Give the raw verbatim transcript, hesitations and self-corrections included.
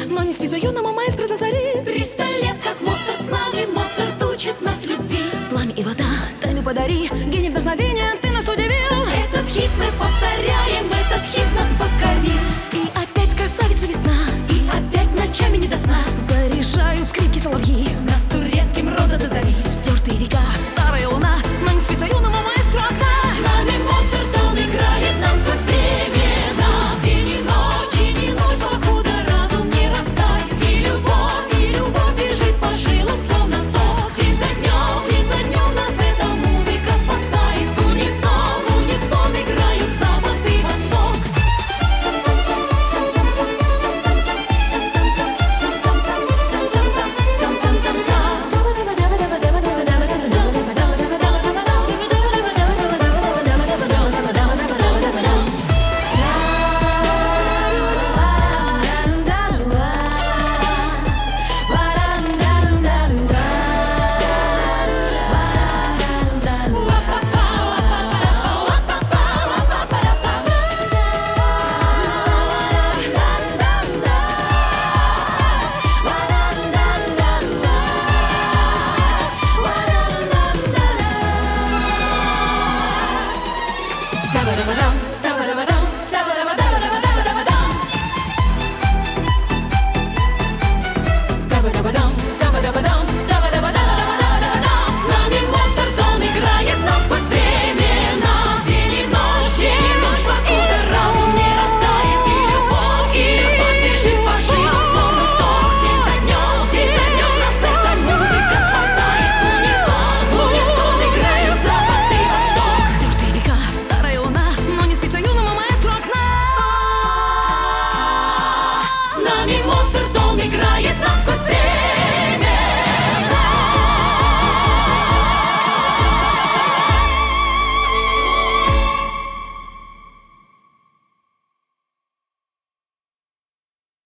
но не спи за юного маэстро до зари. Триста лет, как Моцарт с нами, Моцарт учит нас любви. Пламя и вода, тайну подари, гений вдохновения, ты нас удивил. Этот хит мы повторяем, этот хит нас покорил. И опять красавица весна, и опять ночами не до сна заряжают скрипки соловьи.